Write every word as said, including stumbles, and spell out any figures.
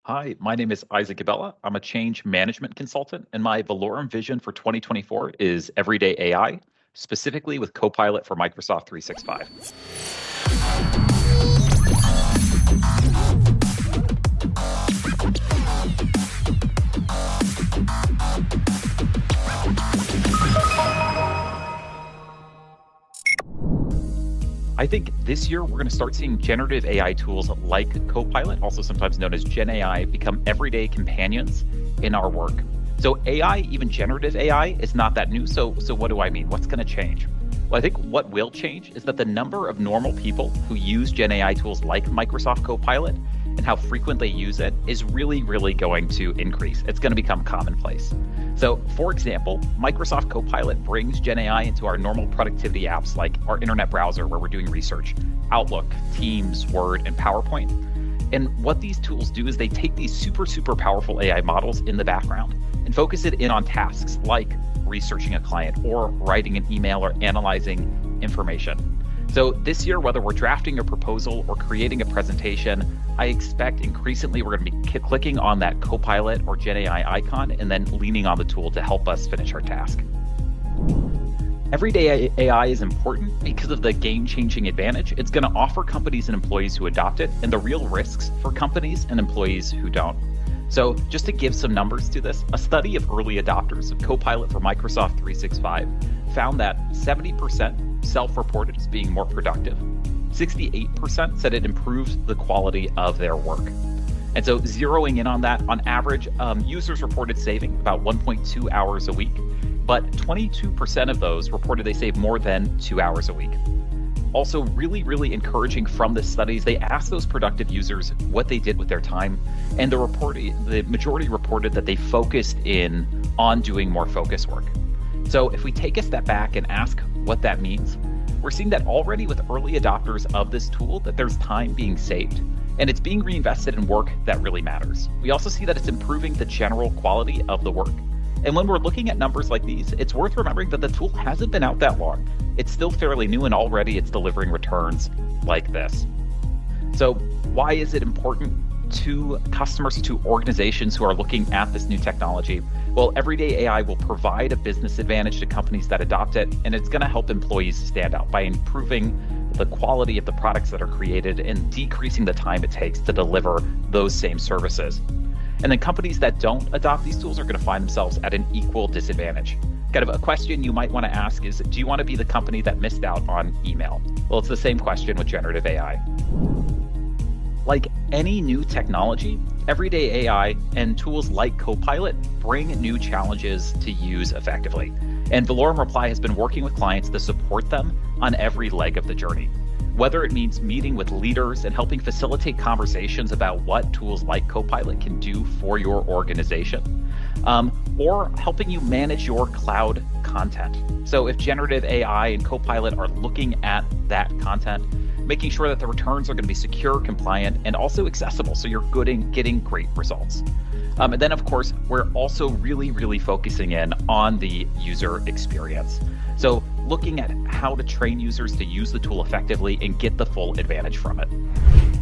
Hi, my name is Isaac Abella. I'm a change management consultant, and my Valorum vision for twenty twenty-four is everyday A I, specifically with Copilot for Microsoft three sixty-five. I think this year we're going to start seeing generative A I tools like Copilot, also sometimes known as Gen A I, become everyday companions in our work. So A I, even generative A I, is not that new. So, so what do I mean? What's going to change? Well, I think what will change is that the number of normal people who use Gen A I tools like Microsoft Copilot and how frequent they use it is really, really going to increase. It's going to become commonplace. So, for example, Microsoft Copilot brings Gen A I into our normal productivity apps like our internet browser where we're doing research, Outlook, Teams, Word, and PowerPoint. And what these tools do is they take these super, super powerful A I models in the background and focus it in on tasks like researching a client or writing an email or analyzing information. So this year, whether we're drafting a proposal or creating a presentation, I expect increasingly we're going to be clicking on that Copilot or Gen A I icon and then leaning on the tool to help us finish our task. Everyday A I is important because of the game-changing advantage it's going to offer companies and employees who adopt it and the real risks for companies and employees who don't. So just to give some numbers to this, a study of early adopters of Copilot for Microsoft three sixty-five found that seventy percent self-reported as being more productive. sixty-eight percent said it improved the quality of their work. And so zeroing in on that, on average, um, users reported saving about one point two hours a week, but twenty-two percent of those reported they saved more than two hours a week. Also, really, really encouraging from the studies, they asked those productive users what they did with their time, and the report, the majority reported that they focused in on doing more focus work. So if we take a step back and ask what that means, we're seeing that already with early adopters of this tool that there's time being saved, and it's being reinvested in work that really matters. We also see that it's improving the general quality of the work. And when we're looking at numbers like these, it's worth remembering that the tool hasn't been out that long. It's still fairly new, and already it's delivering returns like this. So why is it important to customers, to organizations who are looking at this new technology? Well, everyday A I will provide a business advantage to companies that adopt it, and it's going to help employees stand out by improving the quality of the products that are created and decreasing the time it takes to deliver those same services. And then companies that don't adopt these tools are going to find themselves at an equal disadvantage. Kind of a question you might want to ask is, do you want to be the company that missed out on email? Well, it's the same question with generative A I. Like any new technology, everyday A I and tools like Copilot bring new challenges to use effectively. And Valorum Reply has been working with clients to support them on every leg of the journey. Whether it means meeting with leaders and helping facilitate conversations about what tools like Copilot can do for your organization, um, or helping you manage your cloud content. So if generative A I and Copilot are looking at that content, making sure that the returns are going to be secure, compliant, and also accessible, so you're good in getting great results. Um, and then, of course, we're also really, really focusing in on the user experience. So looking at how to train users to use the tool effectively and get the full advantage from it.